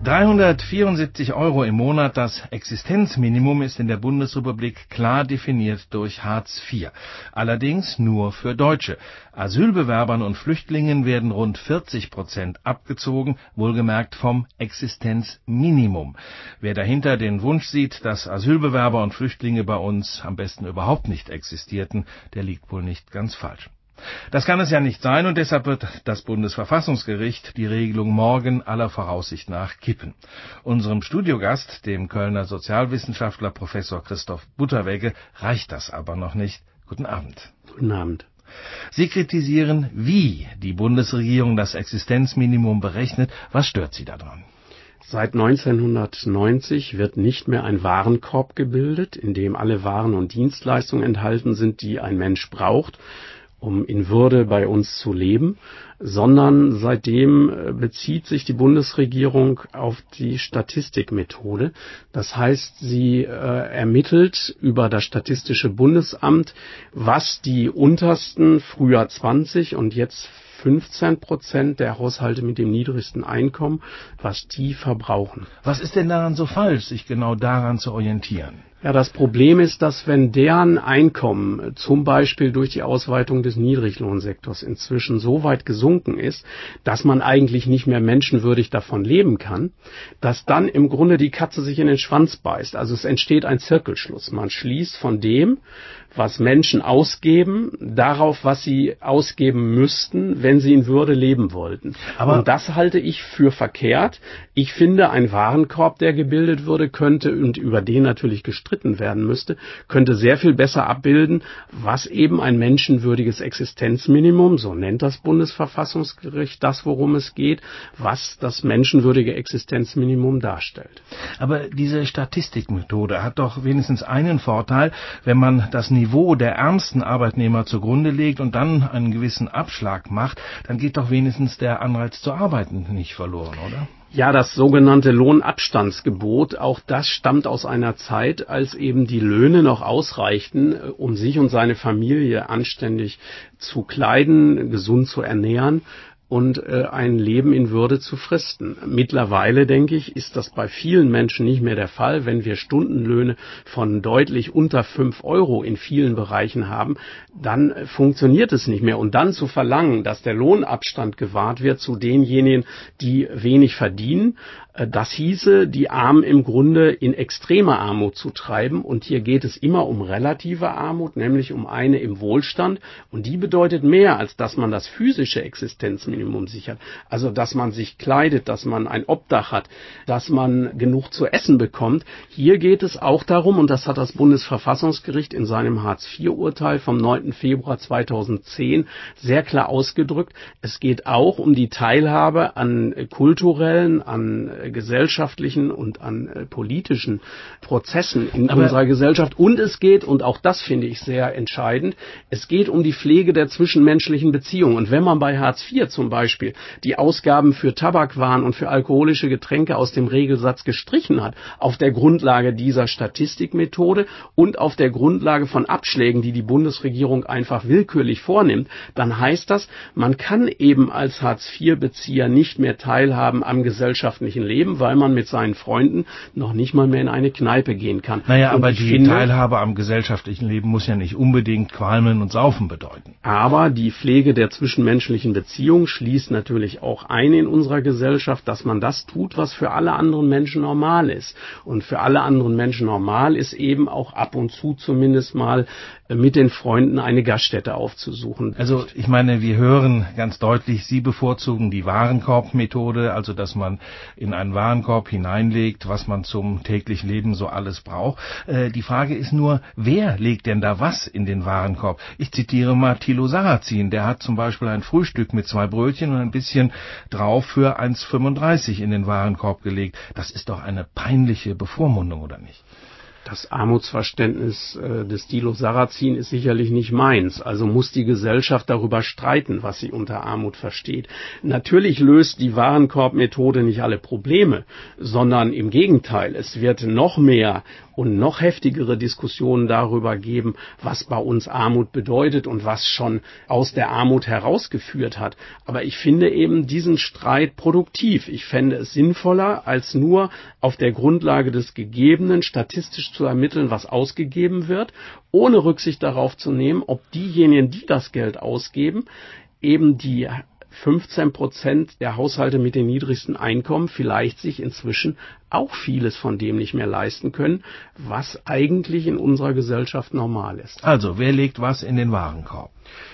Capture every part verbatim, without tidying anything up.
dreihundertvierundsiebzig Euro im Monat, das Existenzminimum, ist in der Bundesrepublik klar definiert durch Hartz vier. Allerdings nur für Deutsche. Asylbewerbern und Flüchtlingen werden rund vierzig Prozent abgezogen, wohlgemerkt vom Existenzminimum. Wer dahinter den Wunsch sieht, dass Asylbewerber und Flüchtlinge bei uns am besten überhaupt nicht existierten, der liegt wohl nicht ganz falsch. Das kann es ja nicht sein, und deshalb wird das Bundesverfassungsgericht die Regelung morgen aller Voraussicht nach kippen. Unserem Studiogast, dem Kölner Sozialwissenschaftler Professor Christoph Butterwegge, reicht das aber noch nicht. Guten Abend. Guten Abend. Sie kritisieren, wie die Bundesregierung das Existenzminimum berechnet. Was stört Sie daran? Seit neunzehnhundertneunzig wird nicht mehr ein Warenkorb gebildet, in dem alle Waren und Dienstleistungen enthalten sind, die ein Mensch braucht, um in Würde bei uns zu leben, sondern seitdem bezieht sich die Bundesregierung auf die Statistikmethode. Das heißt, sie äh, ermittelt über das Statistische Bundesamt, was die untersten, früher zwanzig und jetzt fünfzehn Prozent der Haushalte mit dem niedrigsten Einkommen, was die verbrauchen. Was ist denn daran so falsch, sich genau daran zu orientieren? Ja, das Problem ist, dass wenn deren Einkommen zum Beispiel durch die Ausweitung des Niedriglohnsektors inzwischen so weit gesunken ist, dass man eigentlich nicht mehr menschenwürdig davon leben kann, dass dann im Grunde die Katze sich in den Schwanz beißt. Also es entsteht ein Zirkelschluss. Man schließt von dem, was Menschen ausgeben, darauf, was sie ausgeben müssten, wenn sie in Würde leben wollten. Aber und das halte ich für verkehrt. Ich finde, ein Warenkorb, der gebildet würde, könnte, und über den natürlich gestritten werden müsste, könnte sehr viel besser abbilden, was eben ein menschenwürdiges Existenzminimum, so nennt das Bundesverfassungsgericht das, worum es geht, was das menschenwürdige Existenzminimum darstellt. Aber diese Statistikmethode hat doch wenigstens einen Vorteil: Wenn man das Niveau der ärmsten Arbeitnehmer zugrunde legt und dann einen gewissen Abschlag macht, dann geht doch wenigstens der Anreiz zu arbeiten nicht verloren, oder? Ja, das sogenannte Lohnabstandsgebot, auch das stammt aus einer Zeit, als eben die Löhne noch ausreichten, um sich und seine Familie anständig zu kleiden, gesund zu ernähren und äh, ein Leben in Würde zu fristen. Mittlerweile, denke ich, ist das bei vielen Menschen nicht mehr der Fall. Wenn wir Stundenlöhne von deutlich unter fünf Euro in vielen Bereichen haben, dann äh, funktioniert es nicht mehr. Und dann zu verlangen, dass der Lohnabstand gewahrt wird zu denjenigen, die wenig verdienen, äh, das hieße, die Armen im Grunde in extreme Armut zu treiben. Und hier geht es immer um relative Armut, nämlich um eine im Wohlstand. Und die bedeutet mehr, als dass man das physische Existenzminimum sichert. Also, dass man sich kleidet, dass man ein Obdach hat, dass man genug zu essen bekommt. Hier geht es auch darum, und das hat das Bundesverfassungsgericht in seinem Hartz vier Urteil vom neunten Februar zweitausendzehn sehr klar ausgedrückt, es geht auch um die Teilhabe an kulturellen, an gesellschaftlichen und an politischen Prozessen in Aber unserer Gesellschaft. Und es geht, und auch das finde ich sehr entscheidend, es geht um die Pflege der zwischenmenschlichen Beziehungen. Und wenn man bei Hartz vier zum Beispiel die Ausgaben für Tabakwaren und für alkoholische Getränke aus dem Regelsatz gestrichen hat, auf der Grundlage dieser Statistikmethode und auf der Grundlage von Abschlägen, die die Bundesregierung einfach willkürlich vornimmt, dann heißt das, man kann eben als Hartz vier Bezieher nicht mehr teilhaben am gesellschaftlichen Leben, weil man mit seinen Freunden noch nicht mal mehr in eine Kneipe gehen kann. Naja, aber die finde, Teilhabe am gesellschaftlichen Leben muss ja nicht unbedingt Qualmen und Saufen bedeuten. Aber die Pflege der zwischenmenschlichen Beziehung schließt natürlich auch ein in unserer Gesellschaft, dass man das tut, was für alle anderen Menschen normal ist. Und für alle anderen Menschen normal ist eben auch ab und zu zumindest mal mit den Freunden eine Gaststätte aufzusuchen. Also ich meine, wir hören ganz deutlich, Sie bevorzugen die Warenkorbmethode, also dass man in einen Warenkorb hineinlegt, was man zum täglichen Leben so alles braucht. Äh, die Frage ist nur, wer legt denn da was in den Warenkorb? Ich zitiere mal Thilo Sarrazin, der hat zum Beispiel ein Frühstück mit zwei Brötchen und ein bisschen drauf für eins Komma fünfunddreißig in den Warenkorb gelegt. Das ist doch eine peinliche Bevormundung, oder nicht? Das Armutsverständnis äh, des Thilo Sarrazin ist sicherlich nicht meins. Also muss die Gesellschaft darüber streiten, was sie unter Armut versteht. Natürlich löst die Warenkorbmethode nicht alle Probleme, sondern im Gegenteil. Es wird noch mehr und noch heftigere Diskussionen darüber geben, was bei uns Armut bedeutet und was schon aus der Armut herausgeführt hat. Aber ich finde eben diesen Streit produktiv. Ich fände es sinnvoller, als nur auf der Grundlage des Gegebenen statistisch zu ermitteln, was ausgegeben wird, ohne Rücksicht darauf zu nehmen, ob diejenigen, die das Geld ausgeben, eben die fünfzehn Prozent der Haushalte mit den niedrigsten Einkommen vielleicht sich inzwischen auch vieles von dem nicht mehr leisten können, was eigentlich in unserer Gesellschaft normal ist. Also, wer legt was in den Warenkorb?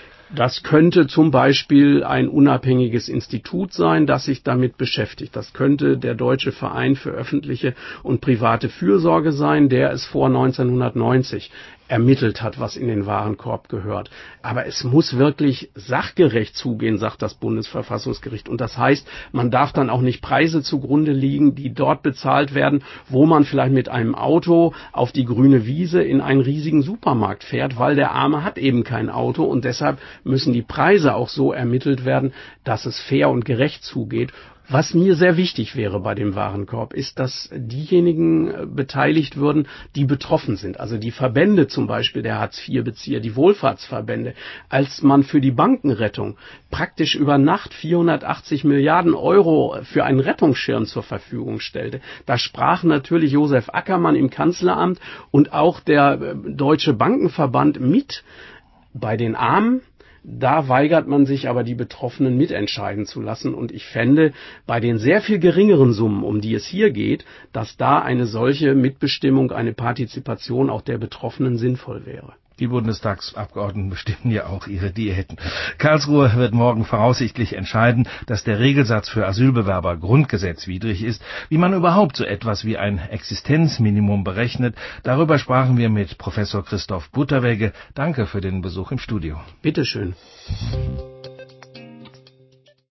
Das könnte zum Beispiel ein unabhängiges Institut sein, das sich damit beschäftigt. Das könnte der Deutsche Verein für öffentliche und private Fürsorge sein, der es vor neunzehnhundertneunzig ermittelt hat, was in den Warenkorb gehört. Aber es muss wirklich sachgerecht zugehen, sagt das Bundesverfassungsgericht. Und das heißt, man darf dann auch nicht Preise zugrunde liegen, die dort bezahlt werden, wo man vielleicht mit einem Auto auf die grüne Wiese in einen riesigen Supermarkt fährt, weil der Arme hat eben kein Auto und deshalb müssen die Preise auch so ermittelt werden, dass es fair und gerecht zugeht. Was mir sehr wichtig wäre bei dem Warenkorb, ist, dass diejenigen beteiligt würden, die betroffen sind. Also die Verbände zum Beispiel der Hartz vier Bezieher, die Wohlfahrtsverbände. Als man für die Bankenrettung praktisch über Nacht vierhundertachtzig Milliarden Euro für einen Rettungsschirm zur Verfügung stellte, da sprach natürlich Josef Ackermann im Kanzleramt und auch der Deutsche Bankenverband mit. Bei den Armen, da weigert man sich aber, die Betroffenen mitentscheiden zu lassen. Und ich fände, bei den sehr viel geringeren Summen, um die es hier geht, dass da eine solche Mitbestimmung, eine Partizipation auch der Betroffenen sinnvoll wäre. Die Bundestagsabgeordneten bestimmen ja auch ihre Diäten. Karlsruhe wird morgen voraussichtlich entscheiden, dass der Regelsatz für Asylbewerber grundgesetzwidrig ist. Wie man überhaupt so etwas wie ein Existenzminimum berechnet, darüber sprachen wir mit Professor Christoph Butterwegge. Danke für den Besuch im Studio. Bitteschön.